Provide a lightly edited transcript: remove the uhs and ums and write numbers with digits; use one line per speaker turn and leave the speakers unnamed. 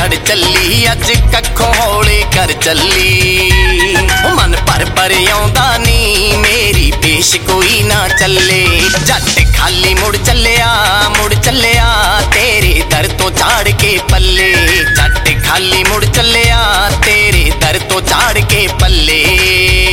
चढ़ चली अज कखों हौले कर चली। मन पर आउंदा नी मेरी पेश कोई ना चले। जट खाली मुड़ चलिया तेरे दर तो झाड़ के पल्ले। जट खाली मुड़ चलिया तेरे दर तो झाड़ के पल्ले।